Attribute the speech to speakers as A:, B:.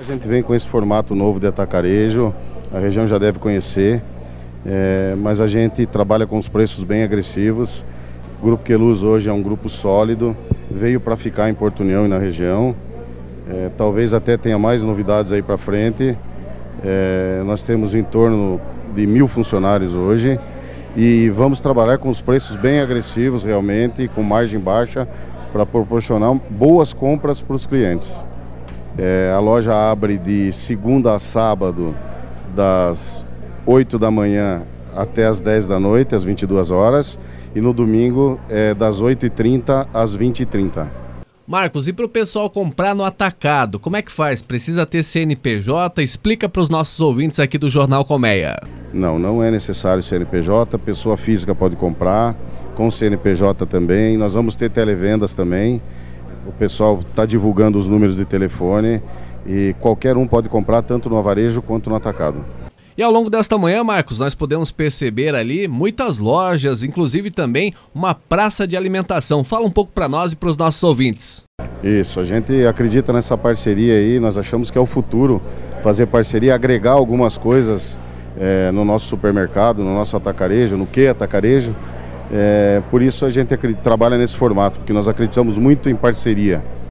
A: A gente vem com esse formato novo de atacarejo, a região já deve conhecer, mas a gente trabalha com os preços bem agressivos. O Grupo Queluz hoje é um grupo sólido, veio para ficar em Porto União e na região. Talvez até tenha mais novidades aí para frente. Nós temos em torno de 1.000 funcionários hoje e vamos trabalhar com os preços bem agressivos realmente, com margem baixa, para proporcionar boas compras para os clientes. A loja abre de segunda a sábado, das 8 da manhã até as 10 da noite, às 22 horas, e no domingo das 8h30 às 20h30.
B: Marcos, e para o pessoal comprar no atacado, como é que faz? Precisa ter CNPJ? Explica para os nossos ouvintes aqui do Jornal Colmeia.
A: Não é necessário CNPJ, pessoa física pode comprar, com CNPJ também. Nós vamos ter televendas também. O pessoal está divulgando os números de telefone e qualquer um pode comprar tanto no varejo quanto no atacado.
B: E ao longo desta manhã, Marcos, nós podemos perceber ali muitas lojas, inclusive também uma praça de alimentação. Fala um pouco para nós e para os nossos ouvintes.
A: Isso, a gente acredita nessa parceria aí, nós achamos que é o futuro, fazer parceria, agregar algumas coisas no nosso supermercado, no nosso atacarejo, no que atacarejo. Por isso a gente trabalha nesse formato, porque nós acreditamos muito em parceria.